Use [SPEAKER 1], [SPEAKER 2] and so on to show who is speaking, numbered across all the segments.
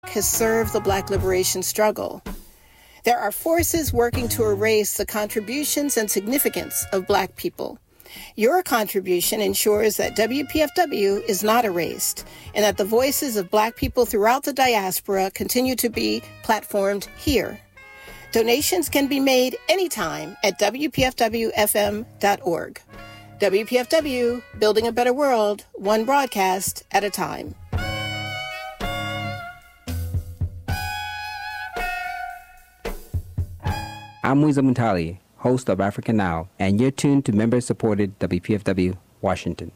[SPEAKER 1] has served the Black liberation struggle. There are forces working to erase the contributions and significance of Black people. Your contribution ensures that WPFW is not erased and that the voices of Black people throughout the diaspora continue to be platformed here. Donations can be made anytime at WPFWFM.org. WPFW, building a better world, one broadcast at a time.
[SPEAKER 2] I'm Wiza Muntali, host of Africa Now, and you're tuned to member-supported WPFW Washington.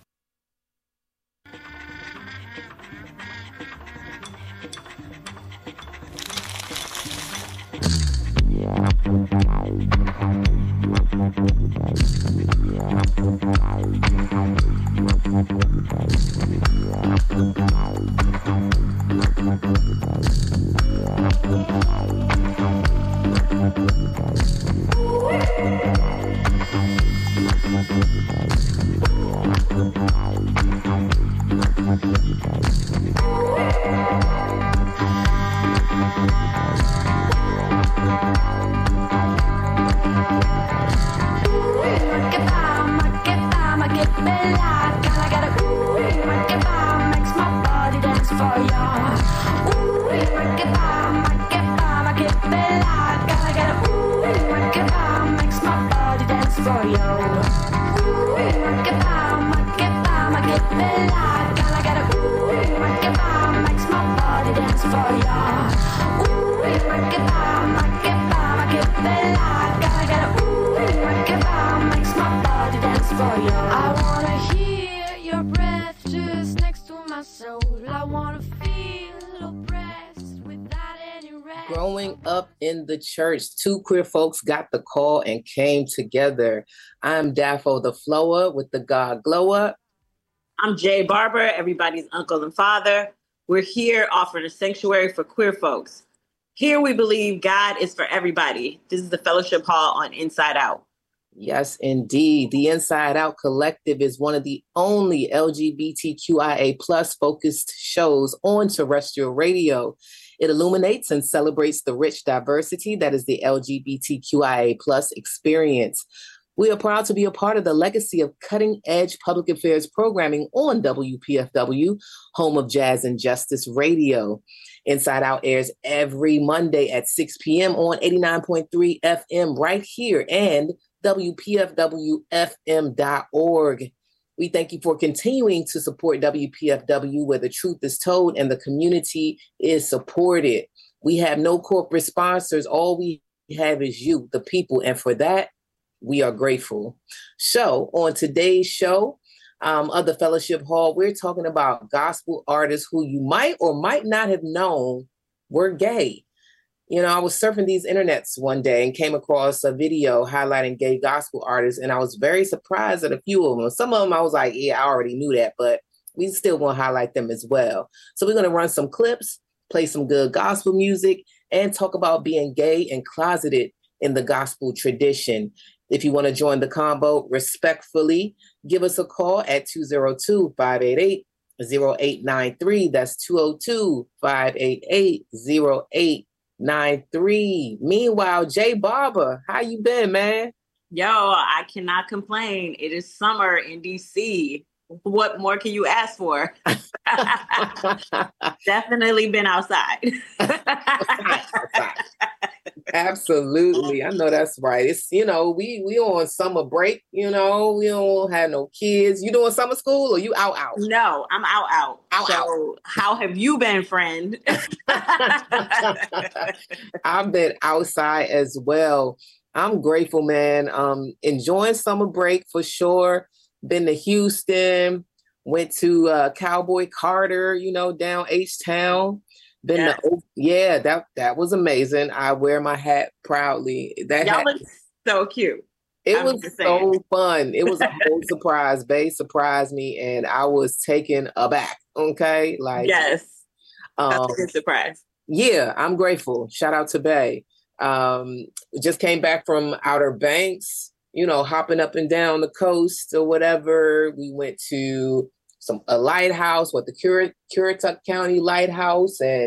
[SPEAKER 3] Growing up in the church, two queer folks got the call and came together. I'm Daffo the Flower with the God Glow Up.
[SPEAKER 4] I'm Jay Barber, everybody's uncle and father. We're here offering a sanctuary for queer folks. Here we believe God is for everybody. This is the Fellowship Hall on Inside Out.
[SPEAKER 3] Yes, indeed. The Inside Out Collective is one of the only LGBTQIA plus focused shows on terrestrial radio. It illuminates and celebrates the rich diversity that is the LGBTQIA plus experience. We are proud to be a part of the legacy of cutting-edge public affairs programming on WPFW, home of Jazz and Justice Radio. Inside Out airs every Monday at 6 p.m. on 89.3 FM right here and WPFWFM.org. We thank you for continuing to support WPFW, where the truth is told and the community is supported. We have no corporate sponsors. All we have is you, the people. And for that, we are grateful. So on today's show of the Fellowship Hall, we're talking about gospel artists who you might or might not have known were gay. You know, I was surfing these internets one day and came across a video highlighting gay gospel artists, and I was very surprised at a few of them. Some of them I was like, yeah, I already knew that, but we still want to highlight them as well. So we're going to run some clips, play some good gospel music, and talk about being gay and closeted in the gospel tradition. If you want to join the combo, respectfully, give us a call at 202-588-0893. That's 202-588-0893. Meanwhile, Jay Barber, how you been, man?
[SPEAKER 4] Yo, I cannot complain. It is summer in DC. What more can you ask for? Definitely been outside.
[SPEAKER 3] Absolutely. I know that's right. It's, you know, we on summer break, you know, we don't have no kids. You doing summer school or you out?
[SPEAKER 4] No, I'm out. So how have you been, friend?
[SPEAKER 3] I've been outside as well. I'm grateful, man. Enjoying summer break for sure. Been to Houston, went to Cowboy Carter, you know, down H-Town. That was amazing. I wear my hat proudly.
[SPEAKER 4] Y'all look so cute.
[SPEAKER 3] It was so fun. It was a whole surprise. Bae surprised me and I was taken aback. Okay. Like,
[SPEAKER 4] yes. That's a good surprise.
[SPEAKER 3] Yeah, I'm grateful. Shout out to Bae. Just came back from Outer Banks, you know, hopping up and down the coast or whatever. We went to a lighthouse, the Currituck County Lighthouse, and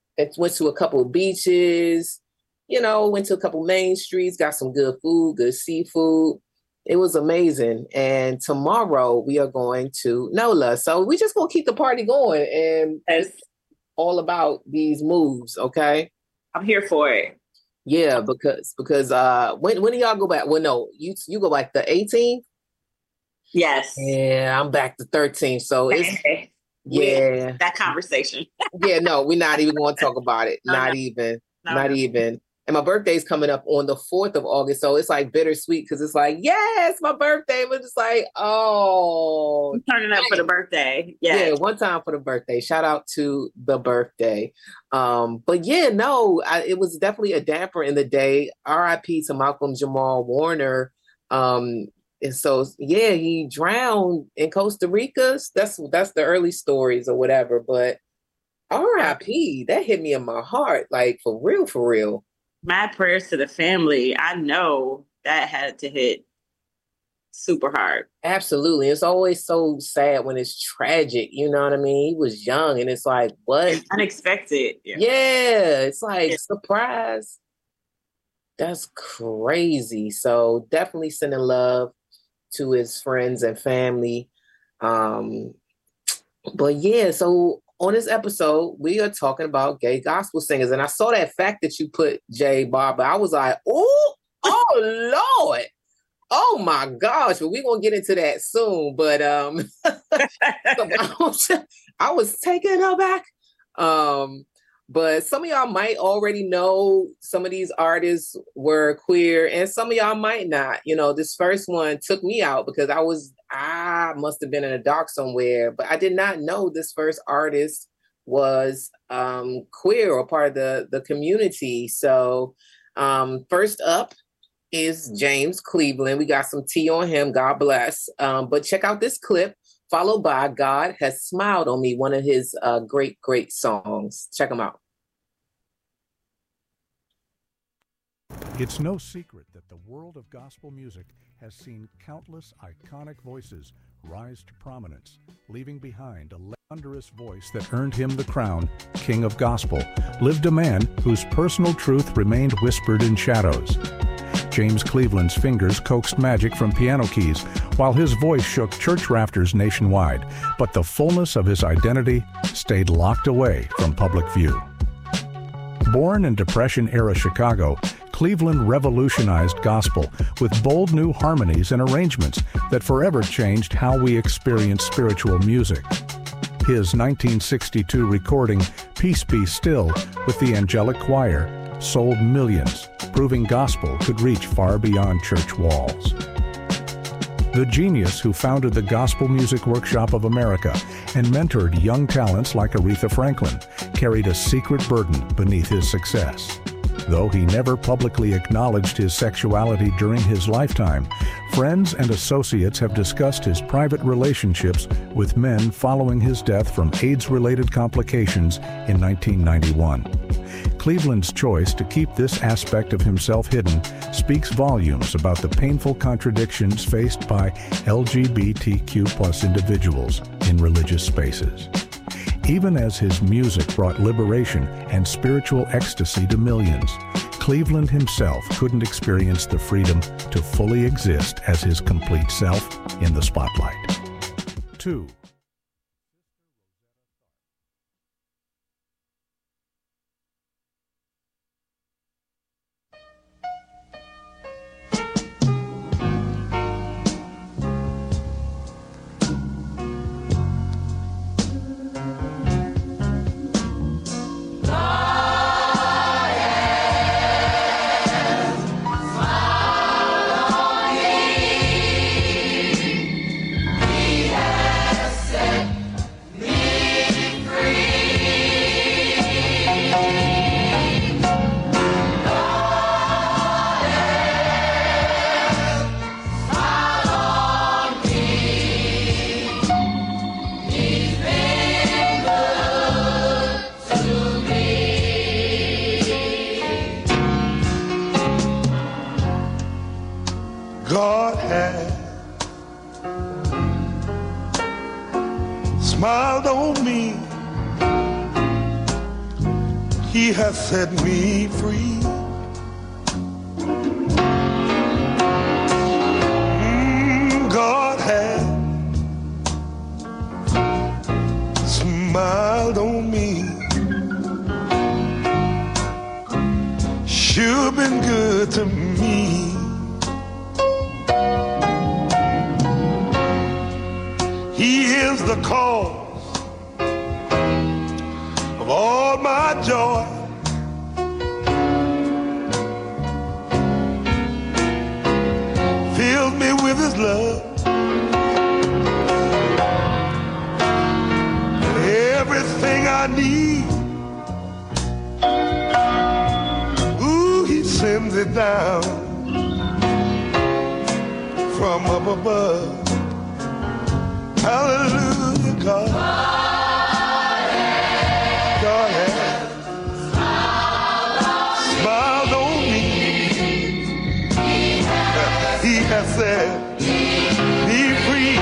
[SPEAKER 3] went to a couple of beaches, went to a couple main streets, got some good food, good seafood. It was amazing. And tomorrow we are going to NOLA. So we just gonna keep the party going, and it's all about these moves, okay?
[SPEAKER 4] I'm here for it.
[SPEAKER 3] Yeah, because when do y'all go back? Well, no, you go back the 18th?
[SPEAKER 4] Yes.
[SPEAKER 3] Yeah, I'm back the 13th. So it's
[SPEAKER 4] that conversation.
[SPEAKER 3] Yeah, no, we're not even going to talk about it. Not even. And my birthday's coming up on the 4th of August. So it's like bittersweet because it's like, yes, my birthday. But it's like, oh.
[SPEAKER 4] I'm turning up for the birthday.
[SPEAKER 3] Yeah, one time for the birthday. Shout out to the birthday. But yeah, no, it was definitely a damper in the day. R.I.P. to Malcolm Jamal Warner. And so, yeah, he drowned in Costa Rica. That's the early stories or whatever. But R.I.P. That hit me in my heart. Like, for real, for real.
[SPEAKER 4] Mad prayers to the family. I know that had to hit super hard.
[SPEAKER 3] Absolutely. It's always so sad when it's tragic. You know what I mean? He was young and it's like, what?
[SPEAKER 4] It's unexpected.
[SPEAKER 3] Yeah. It's like, surprise. That's crazy. So definitely sending love to his friends and family. But yeah, so on this episode, we are talking about gay gospel singers. And I saw that fact that you put, Jay Barber. I was like, oh Lord. Oh my gosh. But we're going to get into that soon. But I was taken aback. But some of y'all might already know some of these artists were queer and some of y'all might not. This first one took me out because I must have been in a dark somewhere, but I did not know this first artist was queer or part of the community. So first up is James Cleveland. We got some tea on him. God bless. But check out this clip, followed by God Has Smiled on Me, one of his great, great songs. Check him out.
[SPEAKER 5] It's no secret that the world of gospel music has seen countless iconic voices rise to prominence, leaving behind a thunderous voice that earned him the crown, King of Gospel, lived a man whose personal truth remained whispered in shadows. James Cleveland's fingers coaxed magic from piano keys, while his voice shook church rafters nationwide, but the fullness of his identity stayed locked away from public view. Born in Depression-era Chicago, Cleveland revolutionized gospel with bold new harmonies and arrangements that forever changed how we experience spiritual music. His 1962 recording, Peace Be Still, with the Angelic Choir, sold millions, proving gospel could reach far beyond church walls. The genius who founded the Gospel Music Workshop of America and mentored young talents like Aretha Franklin carried a secret burden beneath his success. Though he never publicly acknowledged his sexuality during his lifetime, friends and associates have discussed his private relationships with men following his death from AIDS-related complications in 1991. Cleveland's choice to keep this aspect of himself hidden speaks volumes about the painful contradictions faced by LGBTQ+ individuals in religious spaces. Even as his music brought liberation and spiritual ecstasy to millions, Cleveland himself couldn't experience the freedom to fully exist as his complete self in the spotlight. 2.
[SPEAKER 6] has set me free. God has smiled on me. Sure been good to me. He is the cause of all my joy. Fills me with his love. Everything I need. Ooh, he sends it down from up above. Hallelujah, God. God has smiled on me. He has set me free.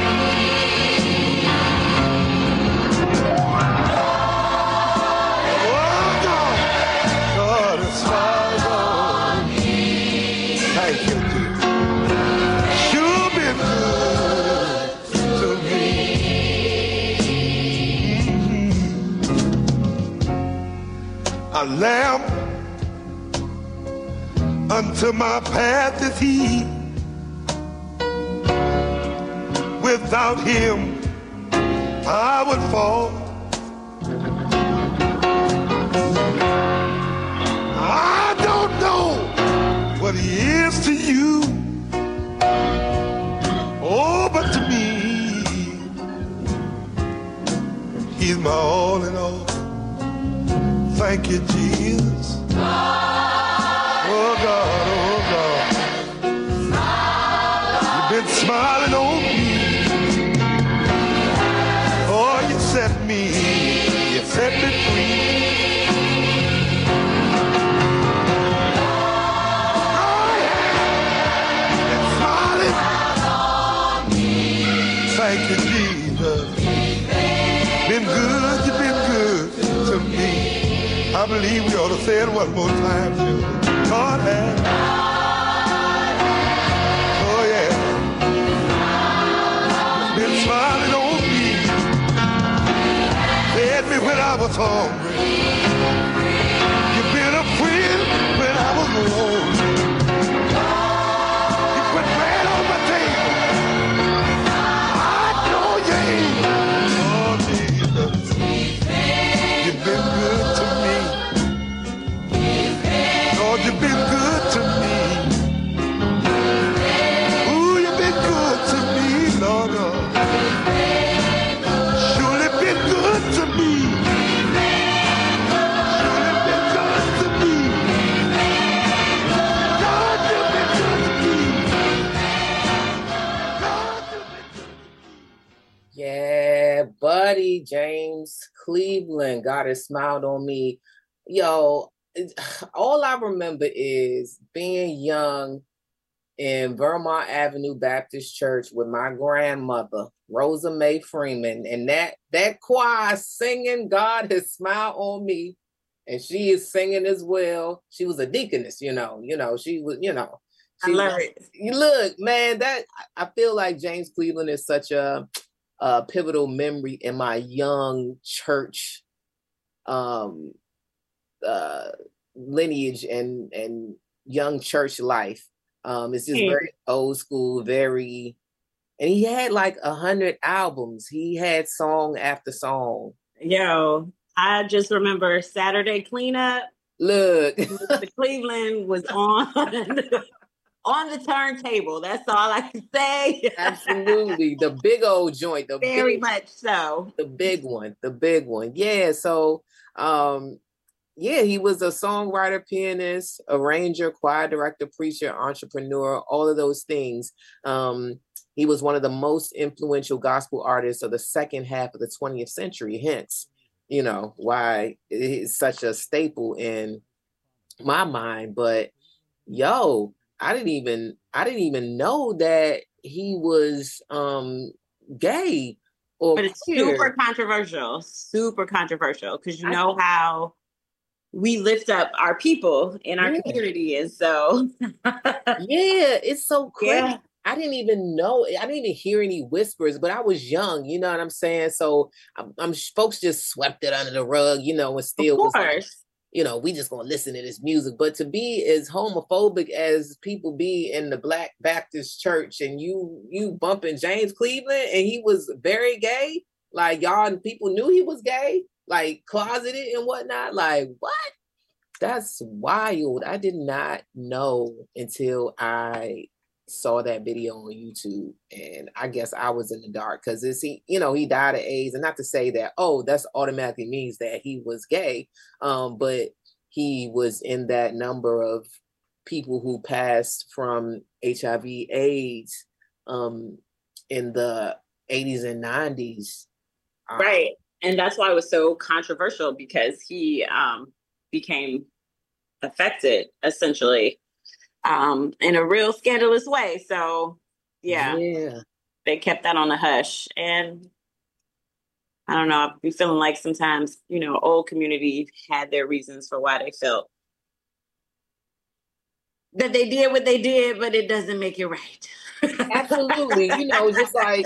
[SPEAKER 6] Oh, God. God has smiled on me. Thank you, Jesus. Sure been good to me. A lamp unto my path is he. Without him, I would fall. I don't know what he is to you. Oh, but to me, he's my all in all. Thank you, Jesus. Oh, God, oh, God. You've been smiling on me. Oh, you set me free. Oh, yeah. Been smiling. Thank you, Jesus. Been good, you've been good to me. I believe we ought to say it one more time, too. God has. Oh, yeah. Been smiling on me. Fed me when I was hungry. You've been a friend when I was alone. You put bread on my table. I know you ain't. Oh, Jesus. You've been good to me. Lord, you've been good to me. Ooh, you've been good to me, Lord. Surely been good to me. Surely been good to me. God, you've been good to me. God, you've been good to me.
[SPEAKER 3] Yeah, buddy, James Cleveland. God has smiled on me. Yo, all I remember is being young in Vermont Avenue Baptist Church with my grandmother, Rosa Mae Freeman, and that choir singing God has smiled on me, and she is singing as well. She was a deaconess, she was, she
[SPEAKER 4] I love it.
[SPEAKER 3] You look, man, that I feel like James Cleveland is such a pivotal memory in my young church lineage and young church life. It's just very old school, and he had like 100 albums. He had song after song.
[SPEAKER 4] Yo, I just remember Saturday Cleanup.
[SPEAKER 3] Look,
[SPEAKER 4] Mr. Cleveland was on the turntable. That's all I can say.
[SPEAKER 3] Absolutely. The big old joint.
[SPEAKER 4] Very much so.
[SPEAKER 3] The big one. Yeah. So, yeah, he was a songwriter, pianist, arranger, choir director, preacher, entrepreneur, all of those things. He was one of the most influential gospel artists of the second half of the 20th century, hence, why it is such a staple in my mind. But yo, I didn't even know that he was gay or
[SPEAKER 4] but it's
[SPEAKER 3] queer.
[SPEAKER 4] super controversial because you know how we lift up our people in our community. And so
[SPEAKER 3] yeah, it's so crazy.
[SPEAKER 4] Yeah.
[SPEAKER 3] I didn't even know. I didn't even hear any whispers, but I was young. You know what I'm saying? So I'm folks just swept it under the rug, you know, and still was like, you know, we just gonna listen to this music. But to be as homophobic as people be in the Black Baptist church, and you bumping James Cleveland, and he was very gay, like y'all people knew he was gay, like closeted and whatnot. Like what? That's wild. I did not know until I saw that video on YouTube, and I guess I was in the dark because he died of AIDS, and not to say that that's automatically means that he was gay, but he was in that number of people who passed from HIV/AIDS in the 80s and 90s,
[SPEAKER 4] right? And that's why it was so controversial, because he became affected essentially in a real scandalous way. So yeah, they kept that on the hush. And I don't know, I'd be feeling like sometimes, old community had their reasons for why they felt that they did what they did, but it doesn't make it right.
[SPEAKER 3] Absolutely. Just like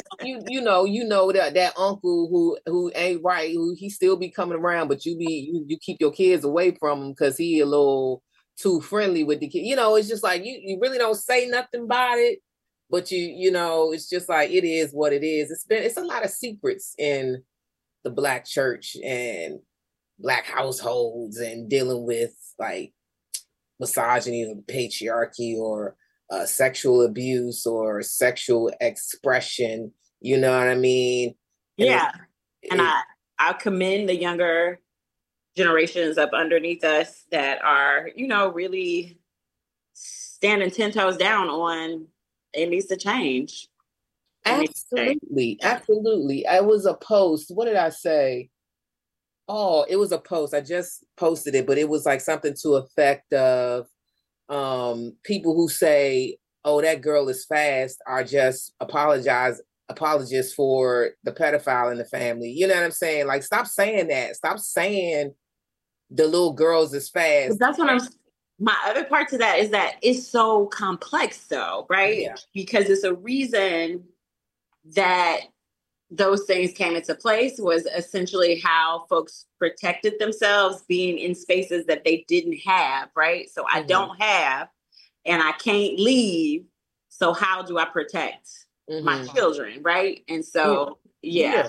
[SPEAKER 3] that uncle who ain't right, who he still be coming around, but you keep your kids away from him because he a little too friendly with the kid. It's just like you really don't say nothing about it, but it's just like it is what it is. It's a lot of secrets in the Black church and Black households, and dealing with like misogyny or patriarchy or sexual abuse or sexual expression. You know what I mean?
[SPEAKER 4] Yeah. And I commend the younger generations up underneath us that are, really standing 10 toes down on it needs to change.
[SPEAKER 3] Absolutely. Absolutely. I was a post. What did I say? Oh, it was a post. I just posted it, but it was like something to effect of people who say, oh, that girl is fast, are just apologists for the pedophile in the family. You know what I'm saying? Like, stop saying that. Stop saying the little girls is fast.
[SPEAKER 4] That's what my other part to that is that it's so complex though, right?
[SPEAKER 3] Yeah.
[SPEAKER 4] Because it's a reason that those things came into place was essentially how folks protected themselves being in spaces that they didn't have, right? So I don't have, and I can't leave. So how do I protect my children, right? And so,
[SPEAKER 3] straight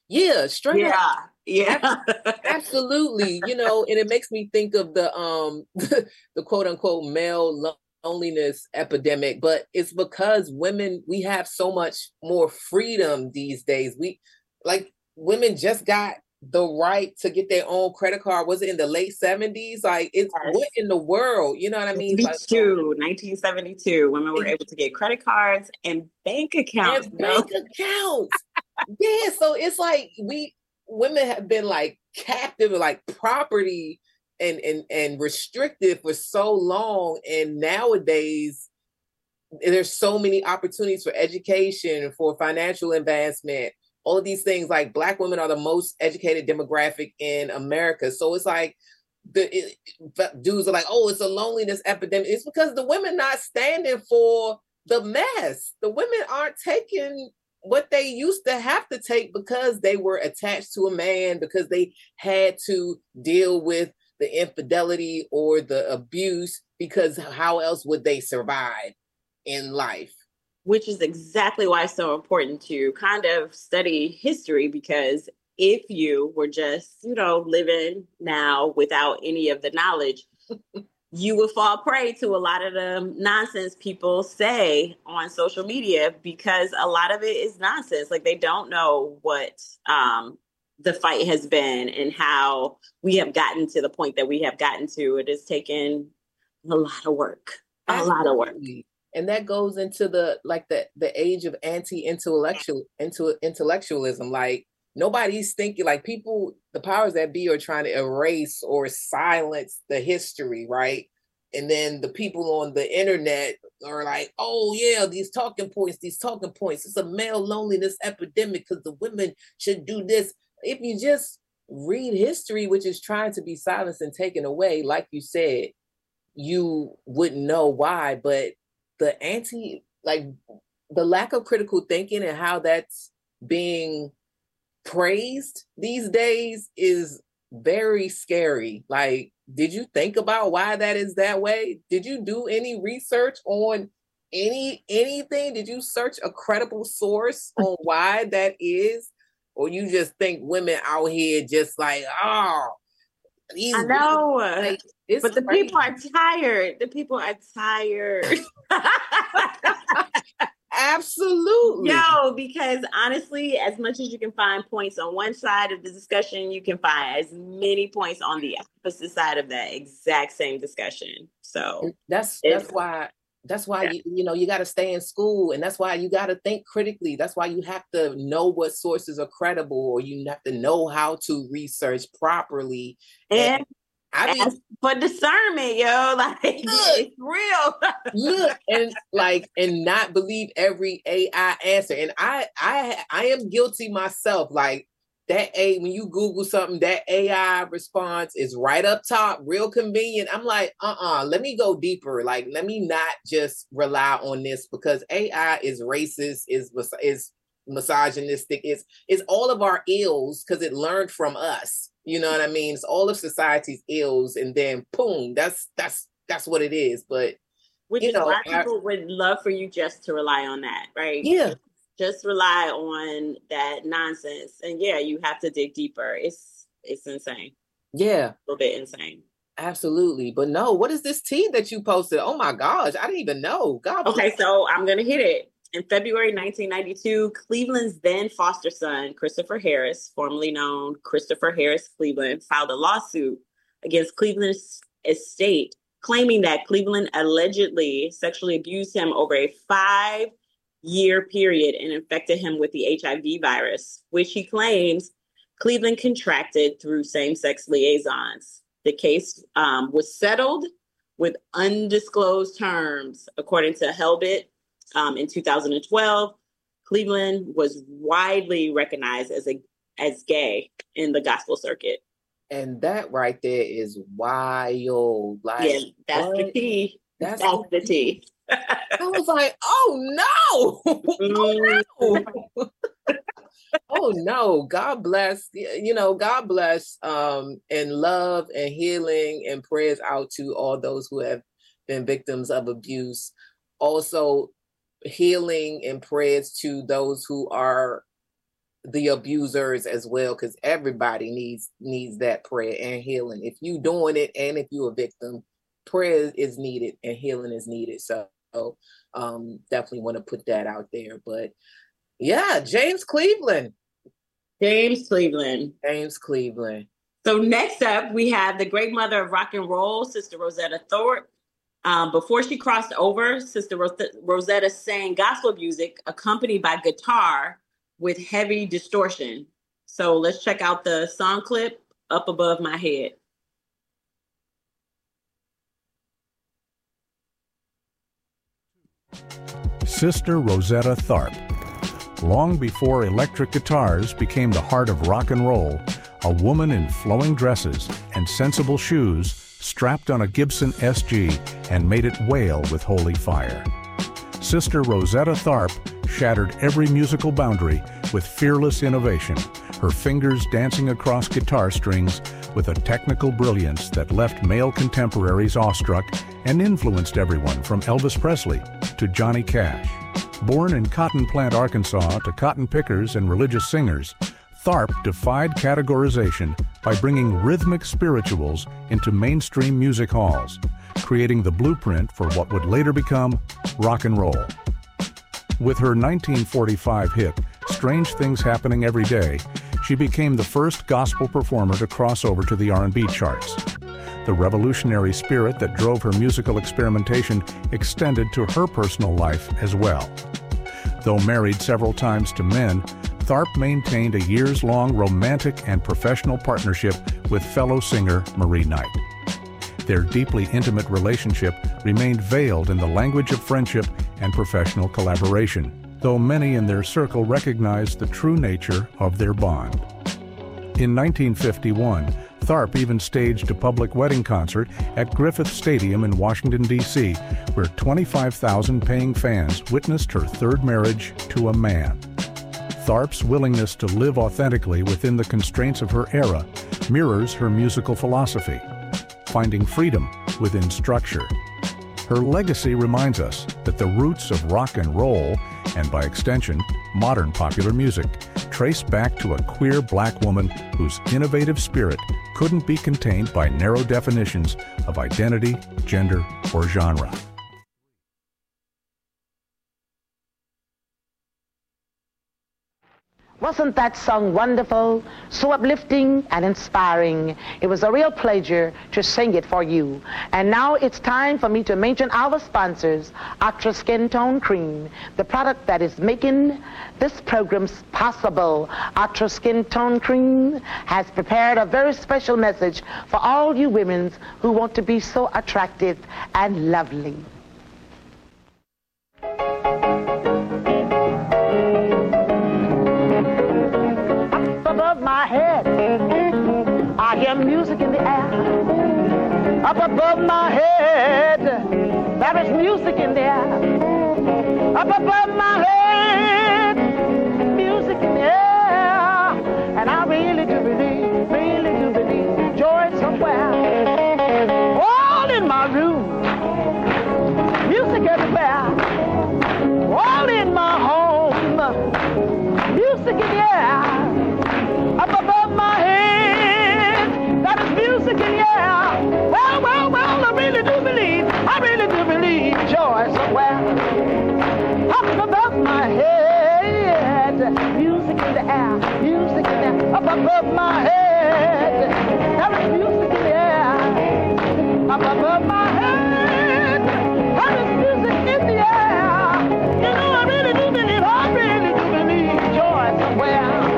[SPEAKER 3] up. Yeah, absolutely. And it makes me think of the the quote unquote male loneliness epidemic, but it's because we have so much more freedom these days. Women just got the right to get their own credit card. Was it in the late 70s? Like, what in the world? You know what I mean?
[SPEAKER 4] 1972, women were able to get credit cards and bank accounts.
[SPEAKER 3] Yeah, so it's like women have been like captive, like property and restricted for so long, and nowadays there's so many opportunities for education, for financial advancement, all of these things. Like, Black women are the most educated demographic in America, so it's like dudes are like, oh, it's a loneliness epidemic. It's because the women not standing for the mess. The women aren't taking what they used to have to take because they were attached to a man, because they had to deal with the infidelity or the abuse, because how else would they survive in life?
[SPEAKER 4] Which is exactly why it's so important to kind of study history, because if you were just, living now without any of the knowledge, you would fall prey to a lot of the nonsense people say on social media, because a lot of it is nonsense. Like, they don't know what the fight has been and how we have gotten to the point that we have gotten to. It has taken a lot of work, lot of work.
[SPEAKER 3] And that goes into the age of anti-intellectualism. Like, nobody's thinking, like, people, the powers that be are trying to erase or silence the history, right? And then the people on the internet are like, oh yeah, these talking points. It's a male loneliness epidemic because the women should do this. If you just read history, which is trying to be silenced and taken away, like you said, you wouldn't know why. But the lack of critical thinking and how that's being praised these days is very scary. Like, did you think about why that is that way? Did you do any research on anything? Did you search a credible source on why that is? Or you just think women out here just like, oh, these
[SPEAKER 4] I know,
[SPEAKER 3] like,
[SPEAKER 4] but the
[SPEAKER 3] crazy.
[SPEAKER 4] people are tired. The people are tired.
[SPEAKER 3] Absolutely.
[SPEAKER 4] Yo, because honestly, as much as you can find points on one side of the discussion, you can find as many points on the opposite side of that exact same discussion. So
[SPEAKER 3] that's why you got to stay in school, and that's why you got to think critically. That's why you have to know what sources are credible, or you have to know how to research properly.
[SPEAKER 4] And for discernment, yo, like it's real.
[SPEAKER 3] Look, and not believe every AI answer. And I am guilty myself. Like that when you Google something, that AI response is right up top, real convenient. I'm like, let me go deeper. Like, let me not just rely on this, because AI is racist, is misogynistic, it's all of our ills, because it learned from us. You know what I mean? It's all of society's ills, and then boom, that's what it is. But
[SPEAKER 4] which is why people would love for you just to rely on that, right?
[SPEAKER 3] Yeah.
[SPEAKER 4] Just rely on that nonsense. And yeah, you have to dig deeper. It's insane.
[SPEAKER 3] Yeah.
[SPEAKER 4] A little bit insane.
[SPEAKER 3] Absolutely. But no, what is this tea that you posted? Oh my gosh, I didn't even know. God.
[SPEAKER 4] Okay, so I'm going to hit it. In February 1992, Cleveland's then foster son, Christopher Harris, formerly known Christopher Harris Cleveland, filed a lawsuit against Cleveland's estate, claiming that Cleveland allegedly sexually abused him over a 5-year period and infected him with the HIV virus, which he claims Cleveland contracted through same-sex liaisons. The case was settled with undisclosed terms, according to Helbit. In 2012, Cleveland was widely recognized as gay in the gospel circuit.
[SPEAKER 3] And that right there is wild. Like,
[SPEAKER 4] yeah, that's the tea. That's the tea.
[SPEAKER 3] I was like, oh no. Oh no. Oh no. God bless. God bless and love and healing and prayers out to all those who have been victims of abuse. Also, healing and prayers to those who are the abusers as well, because everybody needs that prayer and healing. If you doing it and if you're a victim, prayer is needed and healing is needed. So definitely want to put that out there. But yeah, James Cleveland. So
[SPEAKER 4] next up, we have the great mother of rock and roll, Sister Rosetta Thorpe. Before she crossed over, Sister Rosetta sang gospel music accompanied by guitar with heavy distortion. So let's check out the song clip, Up Above My Head.
[SPEAKER 5] Sister Rosetta Tharpe. Long before electric guitars became the heart of rock and roll, a woman in flowing dresses and sensible shoes strapped on a Gibson SG and made it wail with holy fire. Sister Rosetta Tharpe shattered every musical boundary with fearless innovation, her fingers dancing across guitar strings with a technical brilliance that left male contemporaries awestruck and influenced everyone from Elvis Presley to Johnny Cash. Born in Cotton Plant, Arkansas, to cotton pickers and religious singers, Tharpe defied categorization by bringing rhythmic spirituals into mainstream music halls, creating the blueprint for what would later become rock and roll. With her 1945 hit, Strange Things Happening Every Day, she became the first gospel performer to cross over to the R&B charts. The revolutionary spirit that drove her musical experimentation extended to her personal life as well. Though married several times to men, Tharpe maintained a years-long romantic and professional partnership with fellow singer Marie Knight. Their deeply intimate relationship remained veiled in the language of friendship and professional collaboration, though many in their circle recognized the true nature of their bond. In 1951, Tharpe even staged a public wedding concert at Griffith Stadium in Washington, D.C., where 25,000 paying fans witnessed her third marriage to a man. Tharpe's willingness to live authentically within the constraints of her era mirrors her musical philosophy, finding freedom within structure. Her legacy reminds us that the roots of rock and roll, and by extension, modern popular music, trace back to a queer black woman whose innovative spirit couldn't be contained by narrow definitions of identity, gender, or genre.
[SPEAKER 7] Wasn't that song wonderful, so uplifting and inspiring? It was a real pleasure to sing it for you. And now it's time for me to mention our sponsors, Ultra Skin Tone Cream, the product that is making this program possible. Ultra Skin Tone Cream has prepared a very special message for all you women who want to be so attractive and lovely. Above my head, I hear music in the air. Up above my head, there is music in the air. Up above my head, music in the air. And I really do believe joy somewhere. All in my room, music everywhere. All in my home, music in the air. Up above my head, that is music in the air. Well, I really do believe joy somewhere. Up above my head, music in the air, Up above my head, that is music in the air. Up above my head, that is music in the air. You know, I really do believe joy somewhere.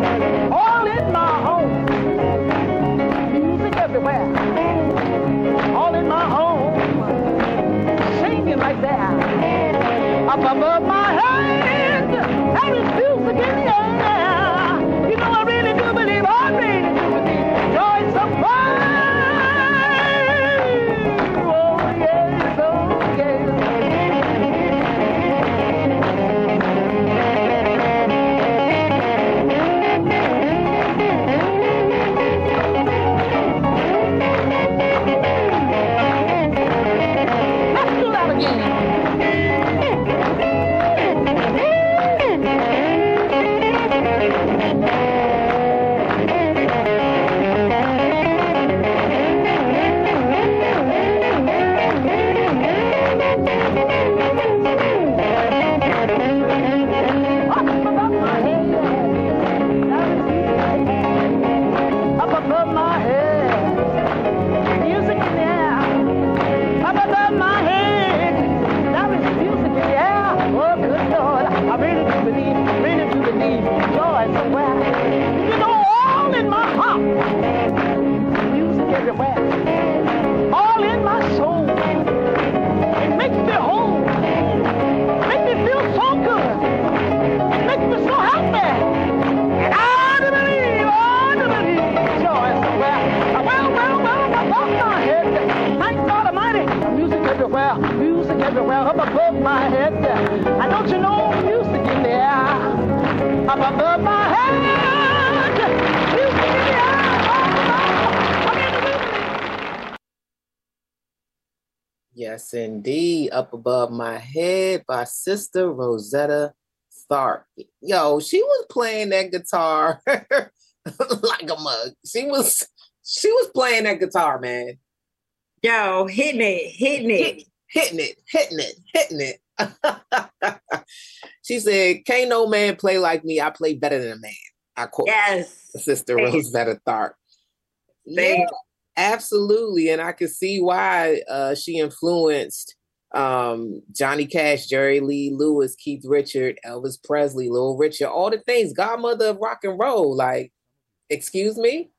[SPEAKER 7] Everywhere, all in my home, singing like that. Up above my head, there is music in the air. You know, I really do believe joy somewhere. Oh yes, oh yes. Music everywhere, up above my head. And don't you know, music in the air, up above my head, music in the air.
[SPEAKER 3] Yes, indeed. Up Above My Head by Sister Rosetta Tharpe. Yo, she was playing that guitar like a mug. She was playing that guitar, man.
[SPEAKER 4] Yo, hitting it.
[SPEAKER 3] Hitting it. She said, "Can't no man play like me. I play better than a man." I quote Sister Rosetta Tharpe. Yeah, absolutely. And I can see why she influenced Johnny Cash, Jerry Lee Lewis, Keith Richard, Elvis Presley, Little Richard, all the things. Godmother of rock and roll. Like, excuse me?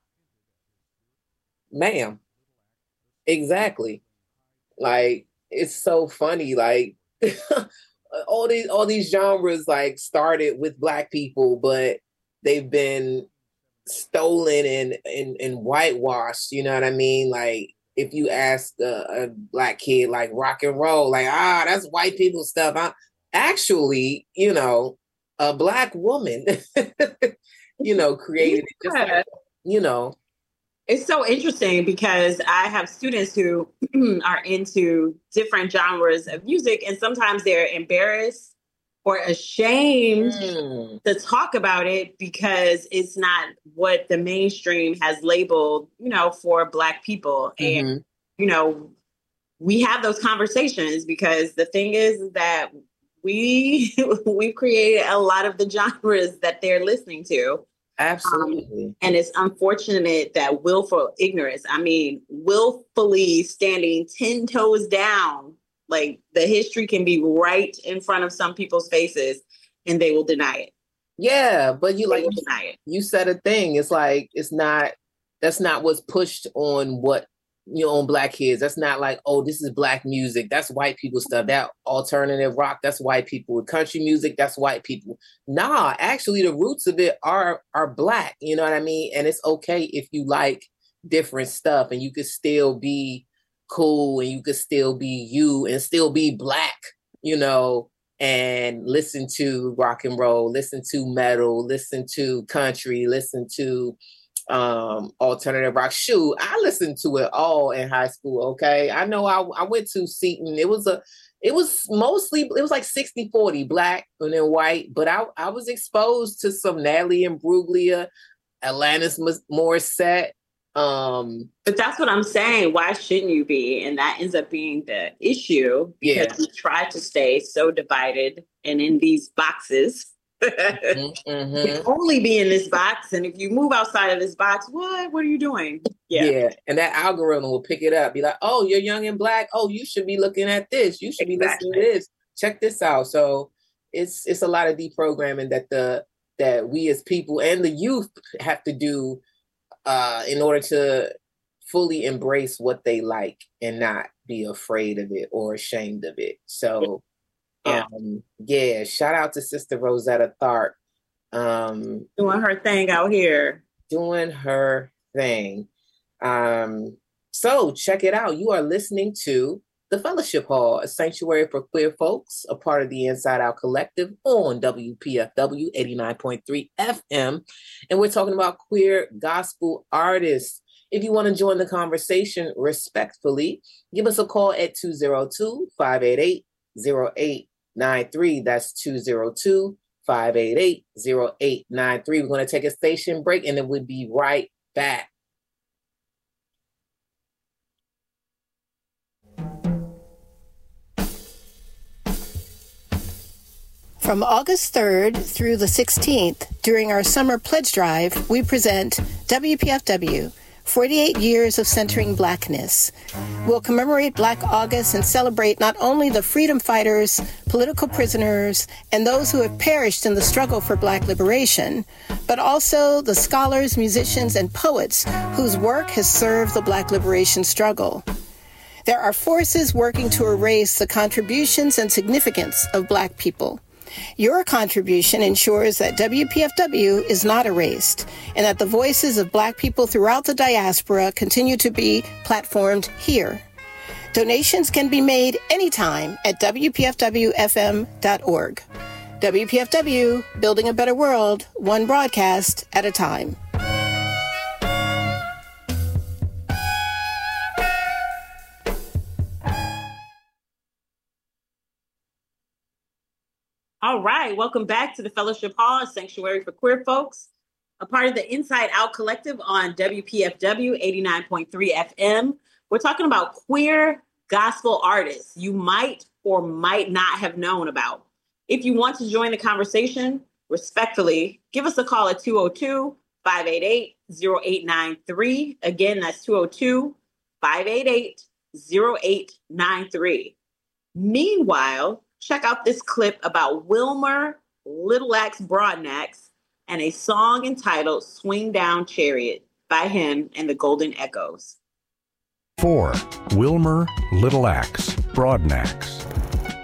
[SPEAKER 3] Ma'am. Exactly. Like, it's so funny. Like, all these genres like started with Black people, but they've been stolen and whitewashed. You know what I mean? Like if you ask a Black kid like rock and roll, like that's white people stuff. Actually, a Black woman, created it. Just like,
[SPEAKER 4] It's so interesting because I have students who are into different genres of music, and sometimes they're embarrassed or ashamed to talk about it because it's not what the mainstream has labeled, for Black people. And, we have those conversations because the thing is that we've created a lot of the genres that they're listening to.
[SPEAKER 3] Absolutely.
[SPEAKER 4] And it's unfortunate that willful ignorance, willfully standing 10 toes down, like the history can be right in front of some people's faces and they will deny it.
[SPEAKER 3] Yeah, but
[SPEAKER 4] deny it.
[SPEAKER 3] You said a thing. It's like, that's not what's pushed on on Black kids. That's not like, oh, this is Black music. That's white people stuff. That alternative rock, that's white people. Country music, that's white people. Nah, actually the roots of it are Black. You know what I mean? And it's okay if you like different stuff and you could still be cool and you could still be you and still be Black, and listen to rock and roll, listen to metal, listen to country, listen to alternative rock. Shoot, I listened to it all in high school. Okay, I know I went to Seton. It was like 60-40 Black and then white, but I was exposed to some Natalie Imbruglia, Alanis Morissette.
[SPEAKER 4] But that's what I'm saying. Why shouldn't you be? And that ends up being the issue because we try to stay so divided and in these boxes. You can only be in this box, and if you move outside of this box, what are you doing?
[SPEAKER 3] Yeah, and that algorithm will pick it up, be like, oh, you're young and Black, oh, you should be looking at this, you should be listening to this, check this out. So it's a lot of deprogramming that we as people and the youth have to do in order to fully embrace what they like and not be afraid of it or ashamed of it. So shout out to Sister Rosetta Tharpe.
[SPEAKER 4] Doing her thing out here.
[SPEAKER 3] Doing her thing. So check it out. You are listening to The Fellowship Hall, a sanctuary for queer folks, a part of the Inside Out Collective on WPFW 89.3 FM. And we're talking about queer gospel artists. If you want to join the conversation respectfully, give us a call at 202-588-0893. That's 202-588-0893. We're going to take a station break and then we'll be right back.
[SPEAKER 1] From August 3rd through the 16th, during our summer pledge drive, we present WPFW, 48 Years of Centering Blackness. We'll commemorate Black August and celebrate not only the freedom fighters, political prisoners, and those who have perished in the struggle for Black liberation, but also the scholars, musicians, and poets whose work has served the Black liberation struggle. There are forces working to erase the contributions and significance of Black people. Your contribution ensures that WPFW is not erased and that the voices of Black people throughout the diaspora continue to be platformed here. Donations can be made anytime at WPFWFM.org. WPFW, building a better world, one broadcast at a time.
[SPEAKER 4] All right, welcome back to the Fellowship Hall, a sanctuary for queer folks, a part of the Inside Out Collective on WPFW 89.3 FM. We're talking about queer gospel artists you might or might not have known about. If you want to join the conversation, respectfully, give us a call at 202-588-0893. Again, that's 202-588-0893. Meanwhile, check out this clip about Wilmer Little Axe Broadnax and a song entitled Swing Down Chariot by him and the Golden Echoes.
[SPEAKER 5] 4. Wilmer Little Axe Broadnax.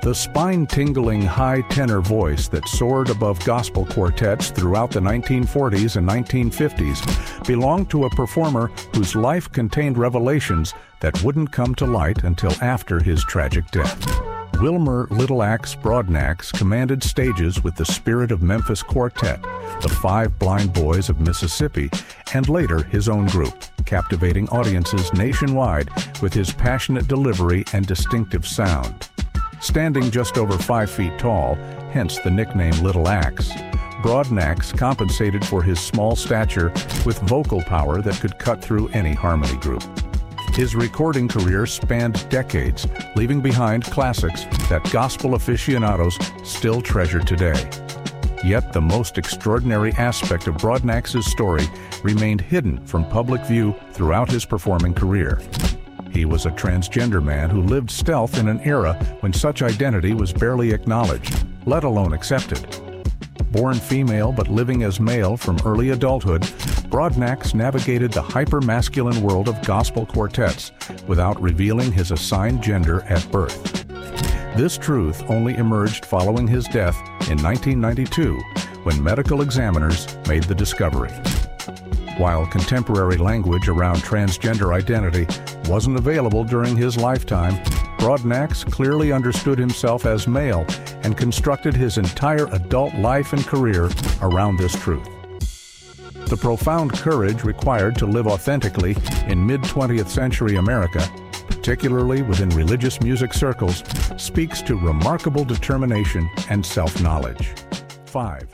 [SPEAKER 5] The spine-tingling high tenor voice that soared above gospel quartets throughout the 1940s and 1950s belonged to a performer whose life contained revelations that wouldn't come to light until after his tragic death. Wilmer Little Axe Broadnax commanded stages with the Spirit of Memphis Quartet, the Five Blind Boys of Mississippi, and later his own group, captivating audiences nationwide with his passionate delivery and distinctive sound. Standing just over 5 feet tall, hence the nickname Little Axe, Broadnax compensated for his small stature with vocal power that could cut through any harmony group. His recording career spanned decades, leaving behind classics that gospel aficionados still treasure today. Yet the most extraordinary aspect of Broadnax's story remained hidden from public view throughout his performing career. He was a transgender man who lived stealth in an era when such identity was barely acknowledged, let alone accepted. Born female but living as male from early adulthood, Broadnax navigated the hyper-masculine world of gospel quartets without revealing his assigned gender at birth. This truth only emerged following his death in 1992, when medical examiners made the discovery. While contemporary language around transgender identity wasn't available during his lifetime, Broadnax clearly understood himself as male and constructed his entire adult life and career around this truth. The profound courage required to live authentically in mid-20th century America, particularly within religious music circles, speaks to remarkable determination and self-knowledge. 5.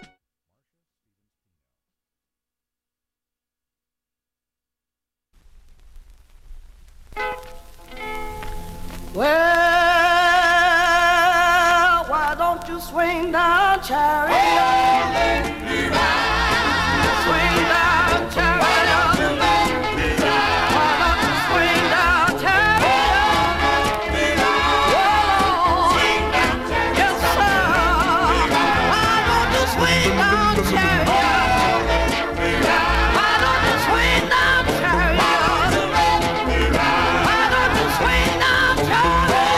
[SPEAKER 7] Well, why don't you swing down, chariot? Swing down, chariot. Why don't you swing down, chariot? Oh, yes, sir. Why don't you swing down, chariot? Why don't you swing down, chariot? Why don't you swing down, chariot?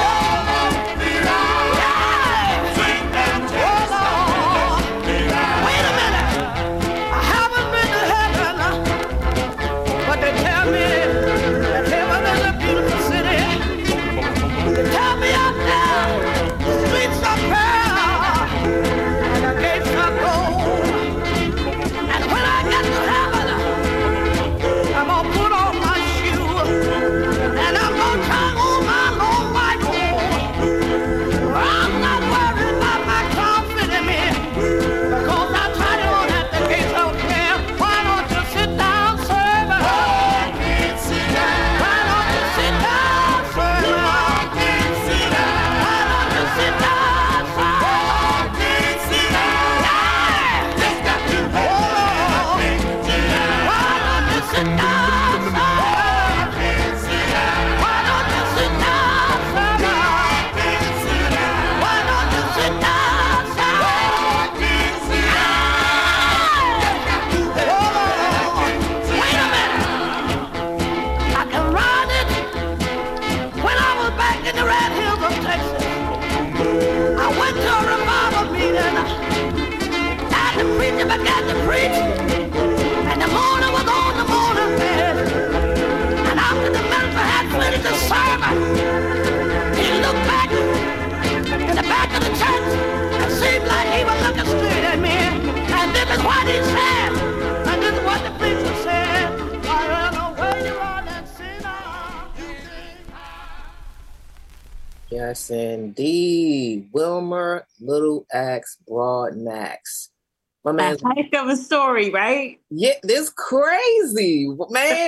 [SPEAKER 3] Yes, indeed. Wilmer Little Axe Broadnax. My man.
[SPEAKER 4] Heck of a story, right?
[SPEAKER 3] Yeah, this crazy. Man,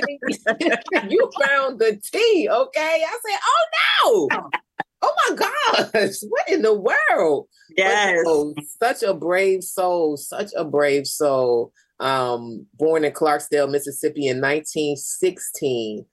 [SPEAKER 3] you found the tea, okay? I said, oh no. Oh my gosh. What in the world?
[SPEAKER 4] Yes.
[SPEAKER 3] Oh, such a brave soul. Such a brave soul. Born in Clarksdale, Mississippi in 1916.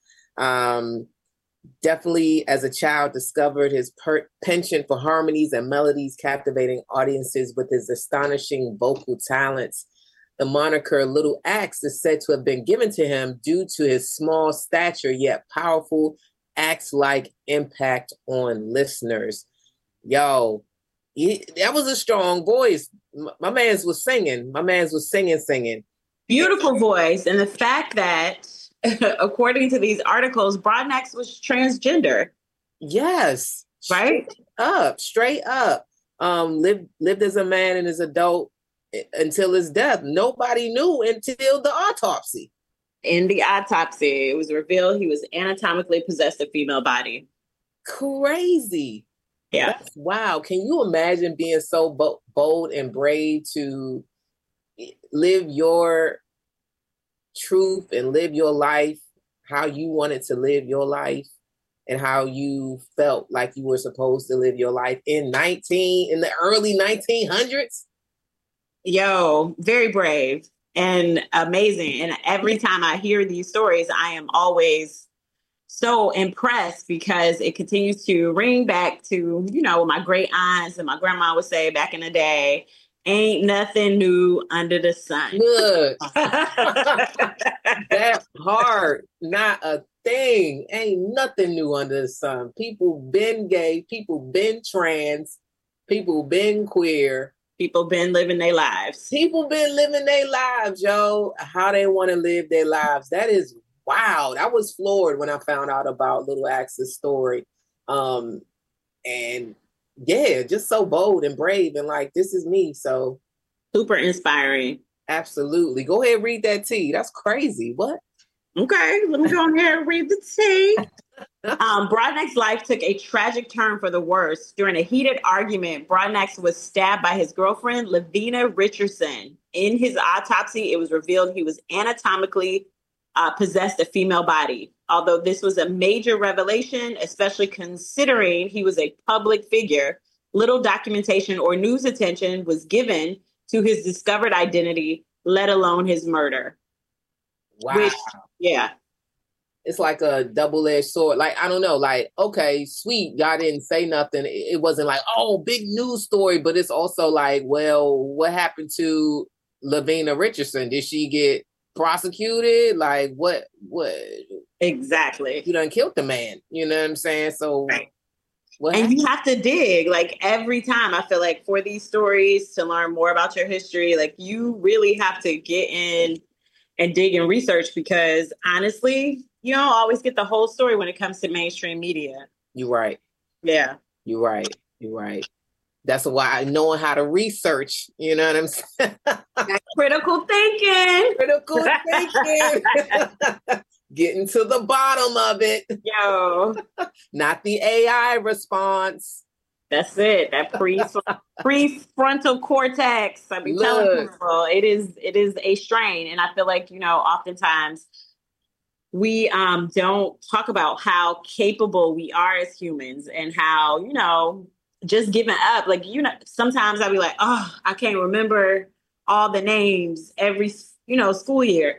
[SPEAKER 3] Definitely, as a child, discovered his penchant for harmonies and melodies, captivating audiences with his astonishing vocal talents. The moniker Little Axe is said to have been given to him due to his small stature, yet powerful axe-like impact on listeners. Yo, that was a strong voice. My man's was singing. Singing.
[SPEAKER 4] Beautiful voice. And the fact that, according to these articles, Broadnax was transgender.
[SPEAKER 3] Yes.
[SPEAKER 4] Right?
[SPEAKER 3] Straight up. Lived as a man in his adult until his death. Nobody knew until the autopsy.
[SPEAKER 4] In the autopsy, it was revealed he was anatomically possessed a female body.
[SPEAKER 3] Crazy.
[SPEAKER 4] Yeah.
[SPEAKER 3] That's wow. Can you imagine being so bold and brave to live your truth and live your life how you wanted to live your life and how you felt like you were supposed to live your life in the early 1900s?
[SPEAKER 4] Yo, very brave and amazing. And every time I hear these stories, I am always so impressed because it continues to ring back to, my great aunts and my grandma would say back in the day, ain't nothing new under the sun.
[SPEAKER 3] Look, that part, not a thing. Ain't nothing new under the sun. People been gay, people been trans, people been queer.
[SPEAKER 4] People been living their lives.
[SPEAKER 3] People been living their lives, yo. How they want to live their lives. That is wow. I was floored when I found out about Little Axe's story. And yeah, just so bold and brave and like, this is me. So
[SPEAKER 4] super inspiring.
[SPEAKER 3] Absolutely. Go ahead and read that tea. That's crazy. What?
[SPEAKER 4] Okay, let me go on here and read the tea. Broadnax's life took a tragic turn for the worse. During a heated argument, Broadnax was stabbed by his girlfriend, Lavina Richardson. In his autopsy, it was revealed he was anatomically possessed a female body. Although this was a major revelation, especially considering he was a public figure, little documentation or news attention was given to his discovered identity, let alone his murder.
[SPEAKER 3] Wow.
[SPEAKER 4] Yeah.
[SPEAKER 3] It's like a double-edged sword. Like, I don't know, like, okay, sweet, y'all didn't say nothing. It wasn't like, oh, big news story, but it's also like, well, what happened to Lavina Richardson? Did she get prosecuted? Like, what?
[SPEAKER 4] Exactly.
[SPEAKER 3] You done killed the man. You know what I'm saying? So,
[SPEAKER 4] right. And you have to dig, like, every time. I feel like for these stories, to learn more about your history, like, you really have to get in and dig and research because, honestly, you don't always get the whole story when it comes to mainstream media.
[SPEAKER 3] You're right.
[SPEAKER 4] Yeah.
[SPEAKER 3] You're right. That's why knowing how to research, you know what I'm saying?
[SPEAKER 4] Critical thinking.
[SPEAKER 3] Getting to the bottom of it.
[SPEAKER 4] Yo.
[SPEAKER 3] Not the AI response.
[SPEAKER 4] That's it. That prefrontal cortex. I be telling people it is a strain. And I feel like, oftentimes we don't talk about how capable we are as humans and how, just giving up. Like, sometimes I'll be like, oh, I can't remember all the names every, school year.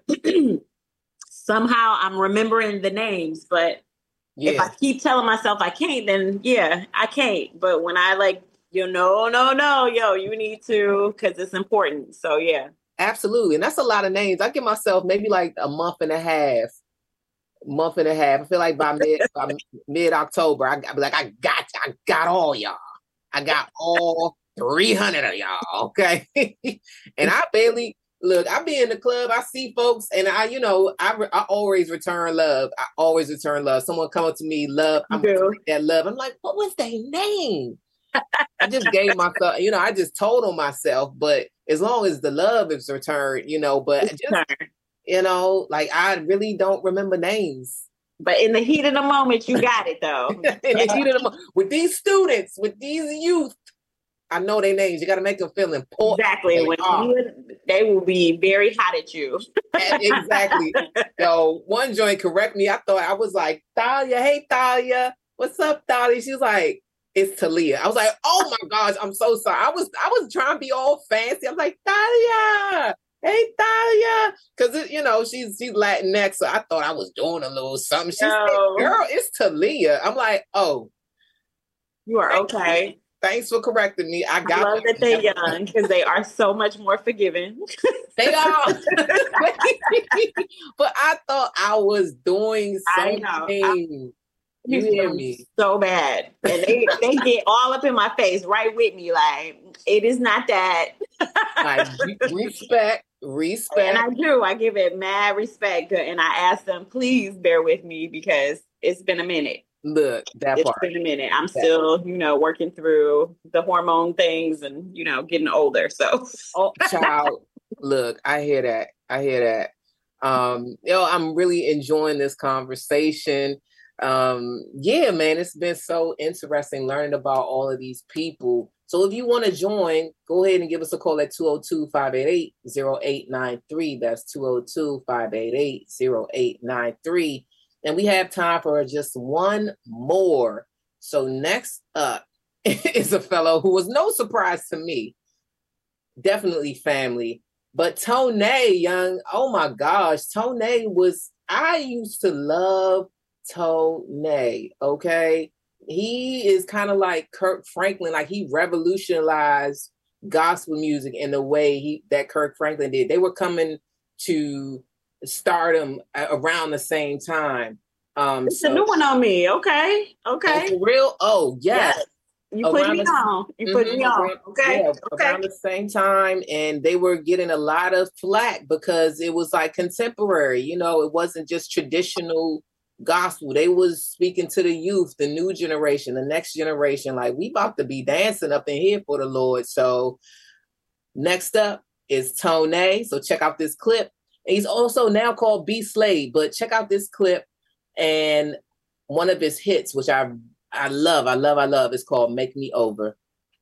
[SPEAKER 4] Somehow I'm remembering the names, but if I keep telling myself I can't, then I can't. But when I no, you need to, because it's important. So yeah.
[SPEAKER 3] Absolutely. And that's a lot of names. I give myself maybe like a month and a half. I feel like by mid-October, I'll be like, I got all y'all. I got all 300 of y'all. Okay. And I barely look, I be in the club, I see folks, and I always return love. Someone come up to me, love, I'm gonna take that love. I'm like, what was their name? I just gave myself, I just told on myself, but as long as the love is returned, but just, like I really don't remember names.
[SPEAKER 4] But in the heat of the moment, you got it though.
[SPEAKER 3] In the heat of the moment, with these students, with these youth, I know their names. You got to make them feel important.
[SPEAKER 4] Exactly. They will be very hot at you.
[SPEAKER 3] Exactly. So one joint correct me. I thought I was like, Thalia, hey Thalia, what's up, Thalia? She was like, it's Talia. I was like, oh my gosh, I'm so sorry. I was trying to be all fancy. I was like, Thalia, hey Thalia, because she's Latinx, so I thought I was doing a little something. She said, girl, it's Talia. I'm like, oh,
[SPEAKER 4] you are okay.
[SPEAKER 3] Thanks for correcting me. I
[SPEAKER 4] love that they're young because they are so much more forgiving.
[SPEAKER 3] They are. But I thought I was doing something. You hear me?
[SPEAKER 4] So bad. And they get all up in my face right with me. Like, it is not that.
[SPEAKER 3] Like, respect.
[SPEAKER 4] And I do. I give it mad respect. And I ask them, please bear with me because it's been a minute.
[SPEAKER 3] Look,
[SPEAKER 4] it's been a minute. I'm still, working through the hormone things and, getting older. So,
[SPEAKER 3] child, look, I hear that. I'm really enjoying this conversation. Yeah, man, it's been so interesting learning about all of these people. So if you want to join, go ahead and give us a call at 202-588-0893. That's 202-588-0893. And we have time for just one more. So next up is a fellow who was no surprise to me. Definitely family. But Tone Young, oh my gosh, I used to love Tone, okay? He is kind of like Kirk Franklin, like he revolutionized gospel music in the way that Kirk Franklin did. They were coming to stardom around the same time.
[SPEAKER 4] It's a new one on me, okay?
[SPEAKER 3] Oh, for real? Oh, yes.
[SPEAKER 4] You put me on. Okay.
[SPEAKER 3] Around the same time, and they were getting a lot of flack because it was like contemporary. It wasn't just traditional gospel. They was speaking to the youth, the new generation, the next generation. Like, we about to be dancing up in here for the Lord. So next up is Tone. So check out this clip. And he's also now called B Slade, but check out this clip and one of his hits, which I love. It's called Make Me Over.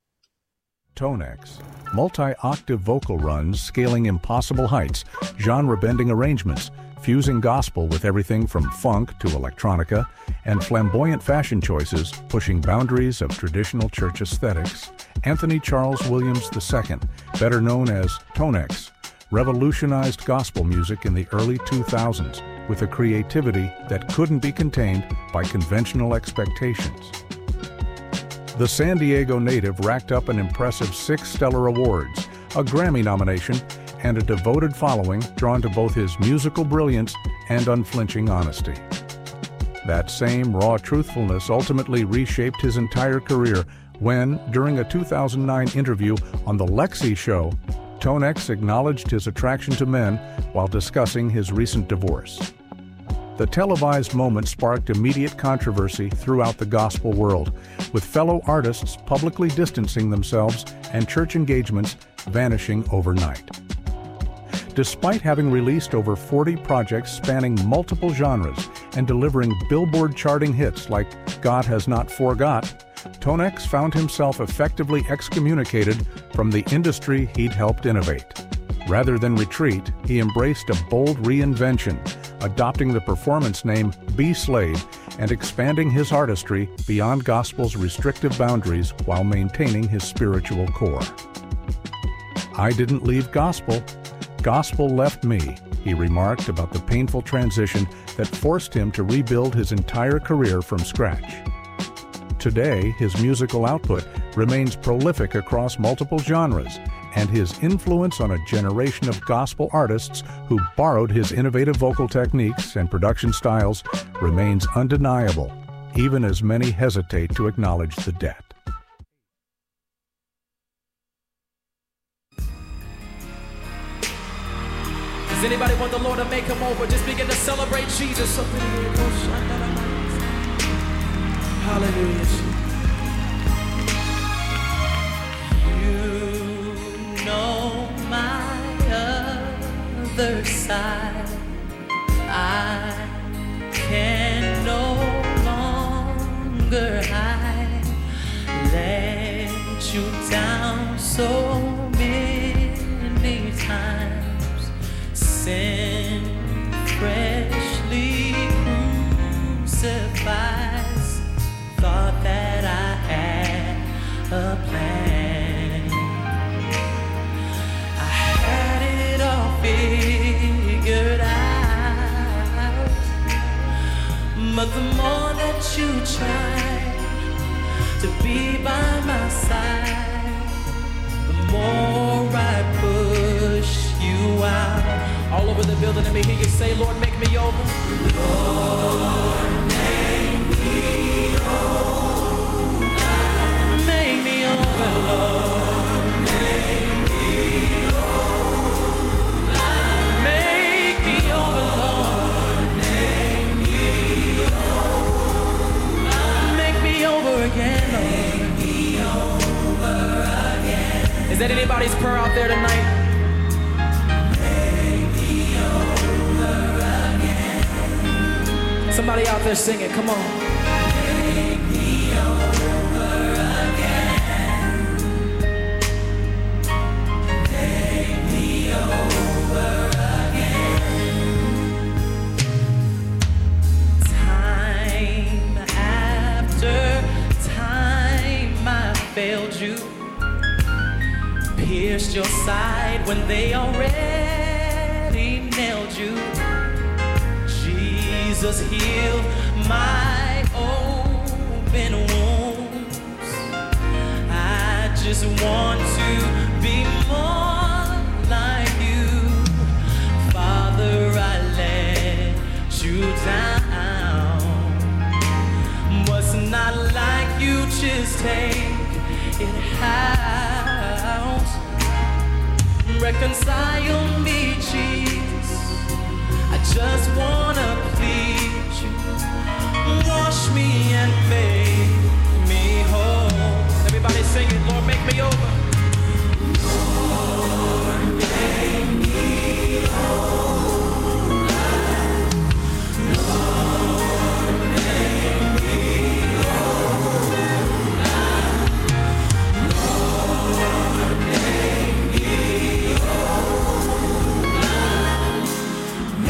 [SPEAKER 5] Tonex, multi-octave vocal runs scaling impossible heights, genre-bending arrangements, fusing gospel with everything from funk to electronica, and flamboyant fashion choices pushing boundaries of traditional church aesthetics. Anthony Charles Williams II, better known as Tonex, revolutionized gospel music in the early 2000s with a creativity that couldn't be contained by conventional expectations. The San Diego native racked up an impressive 6 Stellar Awards, a Grammy nomination, and a devoted following drawn to both his musical brilliance and unflinching honesty. That same raw truthfulness ultimately reshaped his entire career when, during a 2009 interview on The Lexi Show, Tonex acknowledged his attraction to men while discussing his recent divorce. The televised moment sparked immediate controversy throughout the gospel world, with fellow artists publicly distancing themselves and church engagements vanishing overnight. Despite having released over 40 projects spanning multiple genres and delivering Billboard charting hits like God Has Not Forgot, Tonex found himself effectively excommunicated from the industry he'd helped innovate. Rather than retreat, he embraced a bold reinvention, adopting the performance name B Slade and expanding his artistry beyond gospel's restrictive boundaries while maintaining his spiritual core. "I didn't leave gospel. Gospel left me," he remarked about the painful transition that forced him to rebuild his entire career from scratch. Today, his musical output remains prolific across multiple genres, and his influence on a generation of gospel artists who borrowed his innovative vocal techniques and production styles remains undeniable, even as many hesitate to acknowledge the debt.
[SPEAKER 8] Does anybody want the Lord to make him over? Just begin to celebrate Jesus. Hallelujah.
[SPEAKER 9] You know my other side. I can no longer hide. Let you down so many times. Sin freshly crucifies. Thought that I had a plan. I had it all figured out. But the more that you try to be by my side, the more I push you out.
[SPEAKER 8] All over the building, let me hear you say, Lord, make me over.
[SPEAKER 9] Lord, make me Make me over, Lord. Make me over, Lord. Make me over again, Lord. Is that anybody's prayer out there tonight? Somebody out there sing it, come on. Make me over again. Make me over again. Time after time I failed you. Pierced your side when they already nailed you. Jesus, heal my open wounds. I just want to be more like you. Father, I let you down. Must not like you, just take it out. Reconcile me, Jesus. I just wanna please you. Wash me and make me whole. Everybody sing it, Lord, make me over. Lord, make me over. Lord, make me over. Lord, make me over.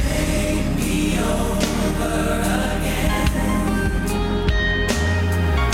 [SPEAKER 9] Make me over again.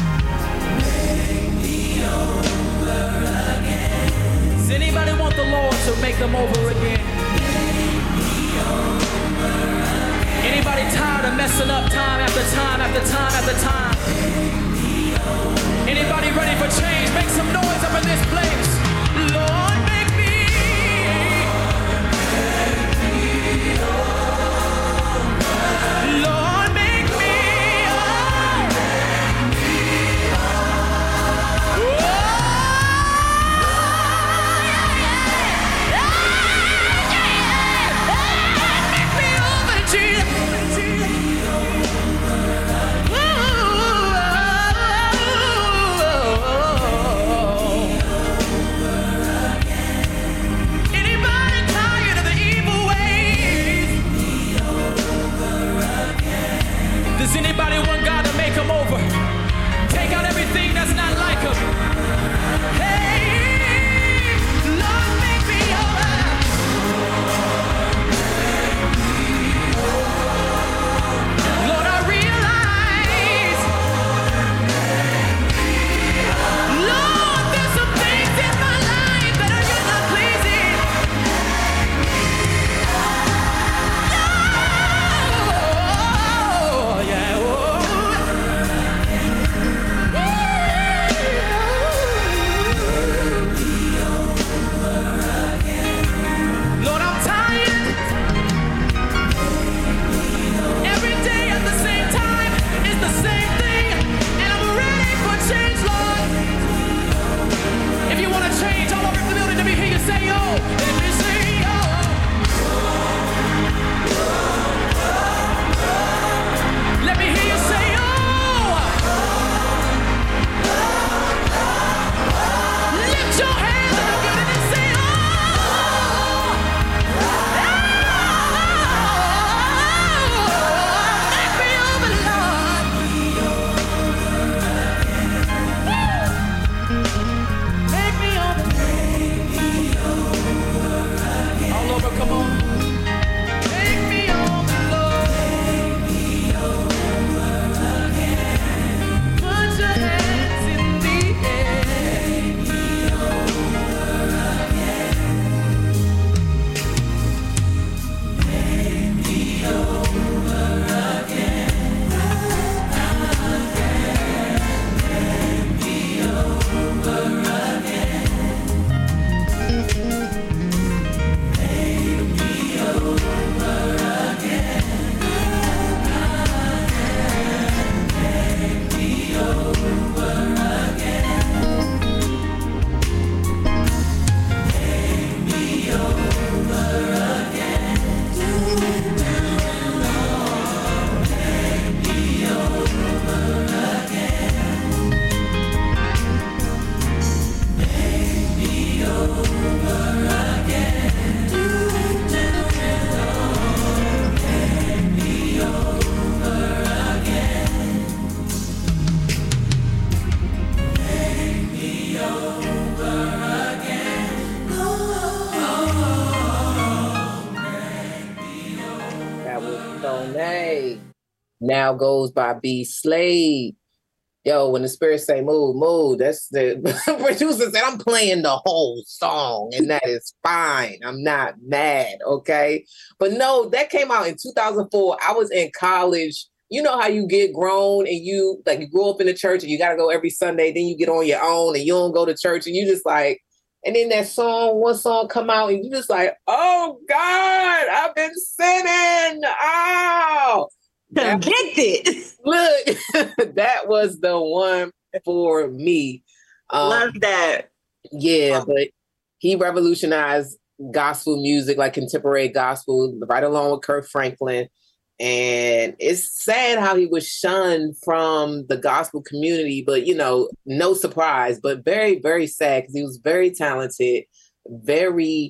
[SPEAKER 3] now goes by B Slade. Yo, when the Spirit say move, move, that's the producer said, I'm playing the whole song, and that is fine. I'm not mad, okay? But no, that came out in 2004. I was in college. You know how you get grown and you grow up in the church and you got to go every Sunday, then you get on your own and you don't go to church and you just like, and then one song come out and you just like, oh God, I've been sinning. Oh,
[SPEAKER 4] convicted.
[SPEAKER 3] Look, that was the one for me.
[SPEAKER 4] Love that.
[SPEAKER 3] Yeah, but he revolutionized gospel music, like contemporary gospel, right along with Kirk Franklin. And it's sad how he was shunned from the gospel community, but, you know, no surprise, but very, very sad because he was very talented, very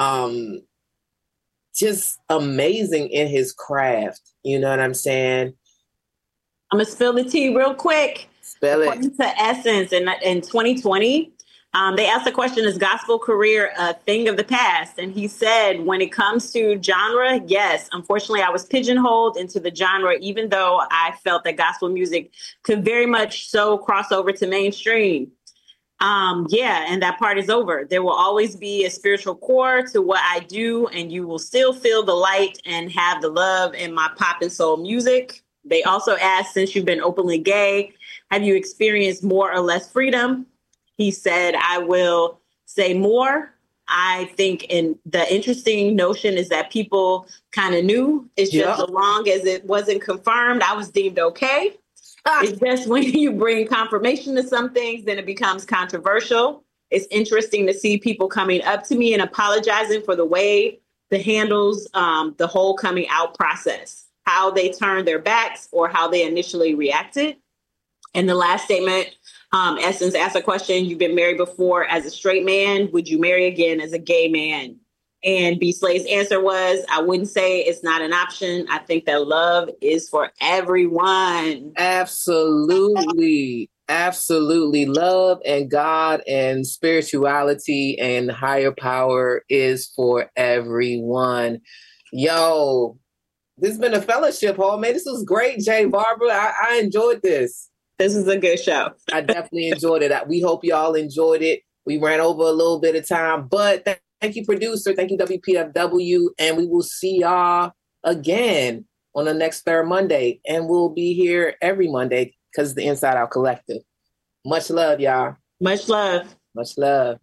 [SPEAKER 3] just amazing in his craft. You know what I'm saying?
[SPEAKER 4] I'm going to spill the tea real quick.
[SPEAKER 3] Spill it.
[SPEAKER 4] According to Essence, in 2020, they asked the question, is gospel career a thing of the past? And he said, when it comes to genre, yes. Unfortunately, I was pigeonholed into the genre, even though I felt that gospel music could very much so cross over to mainstream. Yeah, and that part is over. There will always be a spiritual core to what I do, and you will still feel the light and have the love in my pop and soul music. They also asked, since you've been openly gay, have you experienced more or less freedom? He said, I will say more. I think the interesting notion is that people kind of knew. It's just as long as it wasn't confirmed, I was deemed okay. It's just when you bring confirmation to some things, then it becomes controversial. It's interesting to see people coming up to me and apologizing for the way that handles the whole coming out process, how they turned their backs or how they initially reacted. And the last statement, Essence asked a question, you've been married before as a straight man. Would you marry again as a gay man? And B Slade's answer was, I wouldn't say it's not an option. I think that love is for everyone.
[SPEAKER 3] Absolutely. Absolutely. Love and God and spirituality and higher power is for everyone. Yo, this has been a fellowship hall, man. This was great, Jay Barber. I enjoyed this.
[SPEAKER 4] This is a good show.
[SPEAKER 3] I definitely enjoyed it. We hope y'all enjoyed it. We ran over a little bit of time, but thank you, producer. Thank you, WPFW. And we will see y'all again on the next third Monday. And we'll be here every Monday because of the Inside Out Collective. Much love, y'all.
[SPEAKER 4] Much love.
[SPEAKER 3] Much love.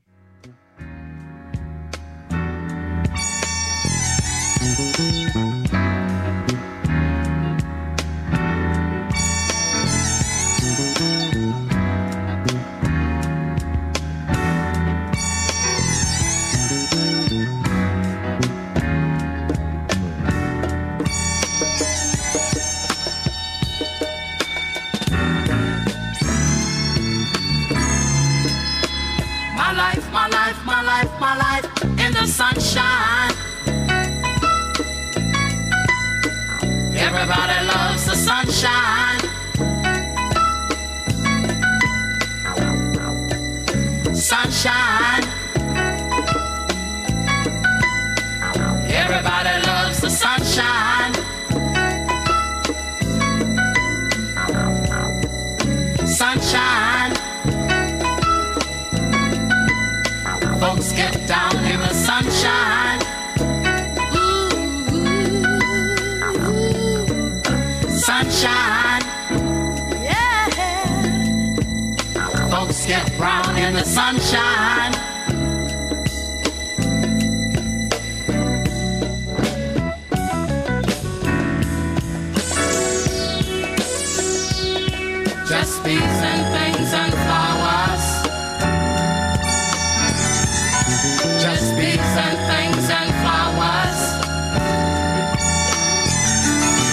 [SPEAKER 9] My life in the sunshine. Everybody loves the sunshine. Sunshine. Everybody loves the sunshine. Sunshine. Folks get down in the sunshine. Sunshine. Yeah. Folks get brown in the sunshine. Just bees and things and flowers. Just bees and things